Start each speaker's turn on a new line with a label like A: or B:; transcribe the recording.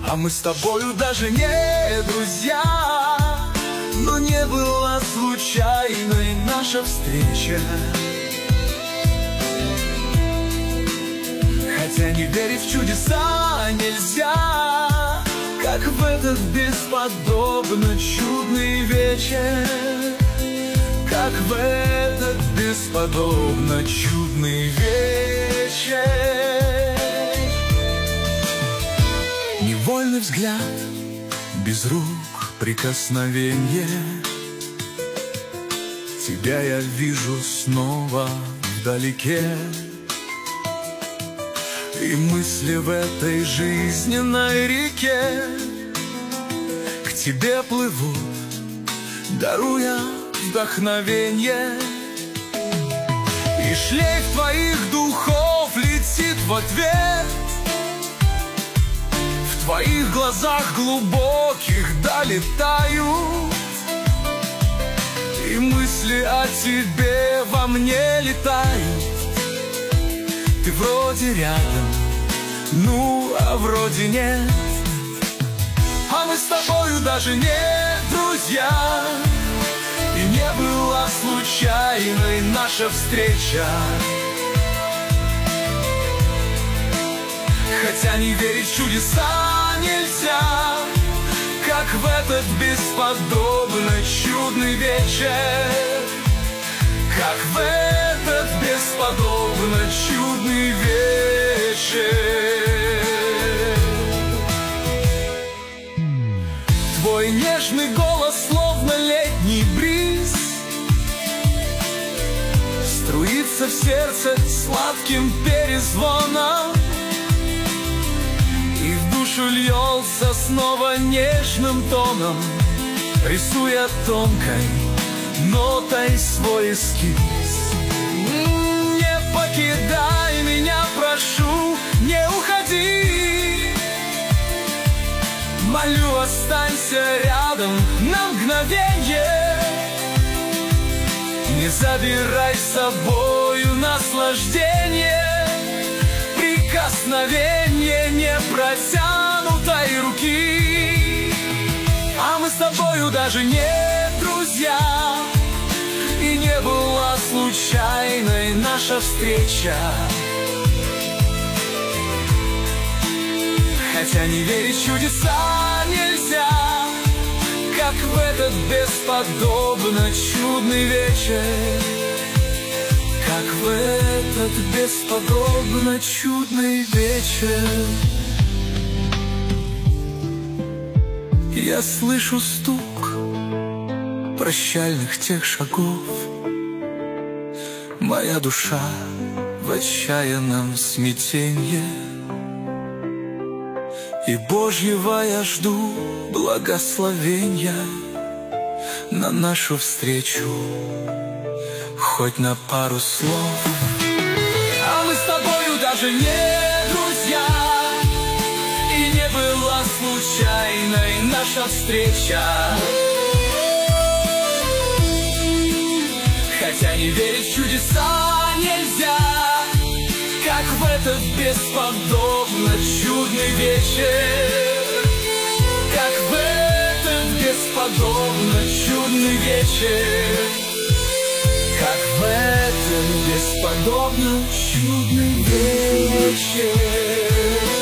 A: А мы с тобою даже не друзья, но не была случайной наша встреча. Хотя не верить в чудеса нельзя, как в этот бесподобно чудный вечер, как в этот бесподобно чудный вечер. Невольный взгляд, без рук прикосновенье, тебя я вижу снова вдалеке. И мысли в этой жизненной реке к тебе плывут, даруя вдохновенье. И шлейф твоих духов летит в ответ. В твоих глазах глубоких долетают, и мысли о тебе во мне летают. Ты вроде рядом, ну а вроде нет. А мы с тобою даже не друзья, и не была случайной наша встреча. Хотя не верить в чудеса нельзя, как в этот бесподобно чудный вечер, как в этот бесподобно чудный вечер. Твой нежный голос, словно летний бриз, струится в сердце сладким перезвоном, и в душу льется снова нежным тоном, рисуя тонкой нотой свой эскиз. Не покидай меня, прошу, не уходи. Молю, останься рядом на мгновенье. Не забирай с собою наслаждение, прикосновение непротянутой руки. А мы с тобою даже не друзья, и не была случайной наша встреча. Хотя не верить в чудеса нельзя, как в этот бесподобно чудный вечер, как в этот бесподобно чудный вечер. Я слышу стук прощальных тех шагов. Моя душа в отчаянном смятенье, и Божьего я жду благословения на нашу встречу, хоть на пару слов. А мы с тобою даже не друзья, и не была случайной наша встреча. Хотя не верить в чудеса нельзя, как в этот бесподобно чудный вечер, как в этот бесподобно чудный вечер, как в этот бесподобно чудный вечер.